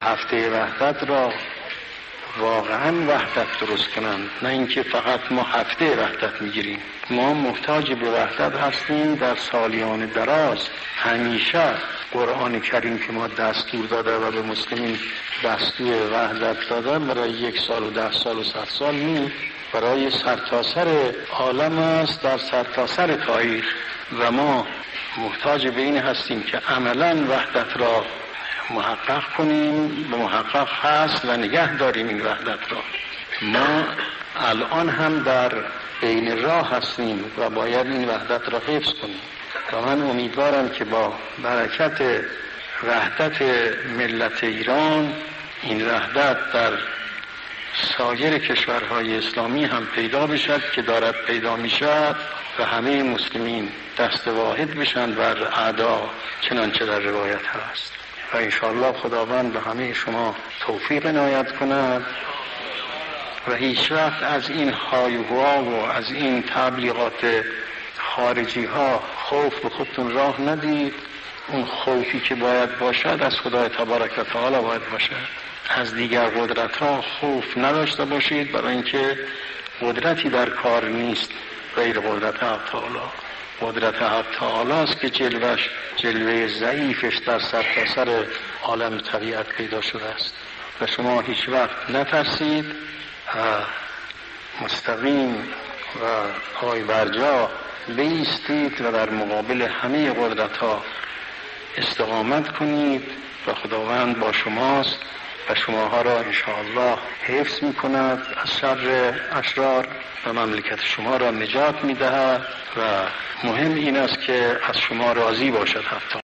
هفته وحدت را واقعا وحدت درست کنند، نه اینکه فقط ما هفته وحدت میگیریم. ما محتاج به وحدت هستیم در سالیان دراز. همیشه قرآن کریم که ما دستور داده و به مسلمین دستور وحدت داده برای 1 سال و 10 سال و 100 سال نیست، برای سرتاسر عالم است، در سرتاسر تاریخ. و ما محتاج به این هستیم که عملا وحدت را محقق کنیم، به محقق هست و نگه داریم این وحدت را. ما الان هم در بین راه هستیم و باید این وحدت را حفظ کنیم. و من امیدوارم که با برکت وحدت ملت ایران این وحدت در سایر کشورهای اسلامی هم پیدا بشد که دارد پیدا میشد و همه مسلمین دست واحد بشن بر اعدا، چنانچه در روایت هست. و انشاءالله خداوند به همه شما توفیق عنایت کند و هیچ وقت از این هایهوها و از این تبلیغات خارجی ها خوف به خودتون راه ندید. اون خوفی که باید باشد از خدای تبارک و تعالی باید باشد. از دیگر قدرت ها خوف نداشته باشید، برای اینکه قدرتی در کار نیست غیر قدرت حق تعالی. قدرت حق تعالی است که جلوه ضعیفش در سرتاسر عالم طبیعت پیدا شده است. و شما هیچ وقت نترسید، مستقیم و پای برجا بایستید و در مقابل همه قدرت ها استقامت کنید و خداوند با شماست و شماها را انشاءالله حفظ می کند از شر اشرار و مملکت شما را نجات می دهد و مهم این است که از شما راضی باشد حتی